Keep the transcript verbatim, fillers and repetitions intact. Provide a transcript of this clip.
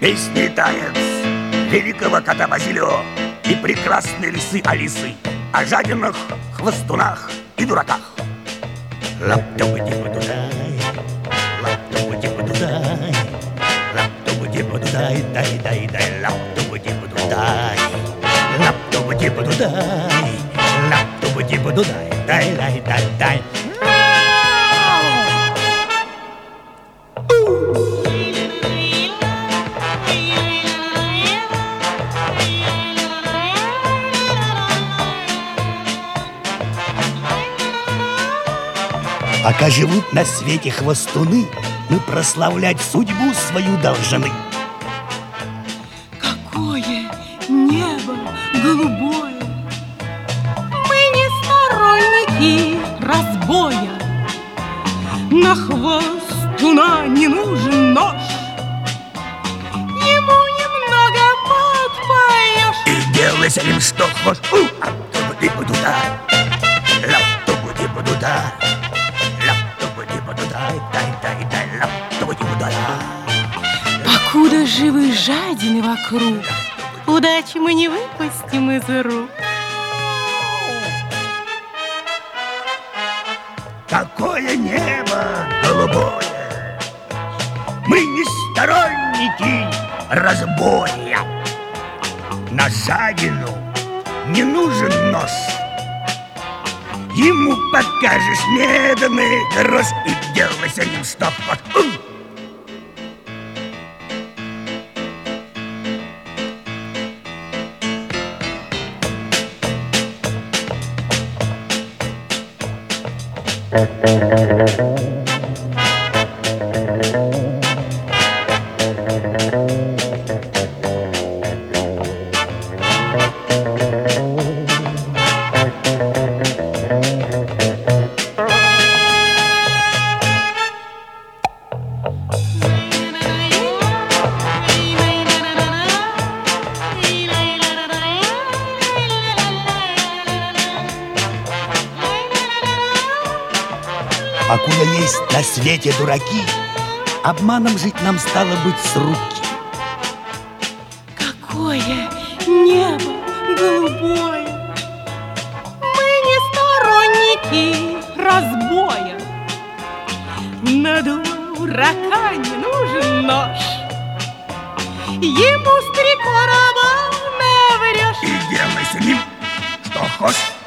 Песни и танец великого кота Базилио и прекрасной лисы Алисы о жадинах, хвостунах и дураках. Лап-тупа-типа-дудай, лап-тупа-типа-дудай, лап-тупа-типа-дудай, дай-дай-дай, лап-тупа-типа-дудай, лап-тупа-типа-дудай, лап-тупа-типа-дудай, дай-дай-дай-дай. Пока живут на свете хвостуны, мы прославлять судьбу свою должны. Какое небо голубое! Мы не сторонники разбоя. На хвостуна не нужен нож, ему немного подпоешь. И делай с ним что хочешь. Ап-тупа-типа-дуда, лап-тупа-типа-дуда, покуда живы жадины вокруг, удачи мы не выпустим из рук. Какое небо голубое! Мы не сторонники разбоя. На жадину не нужен нож, ему покажешь медный грош и делай с ним что хочешь. Покуда есть на свете дураки, обманом жить нам стало быть с руки. Какое небо голубое! Мы не сторонники разбоя. На дурака не нужен нож, ему с три короба наврешь. И делай с ним что хочешь.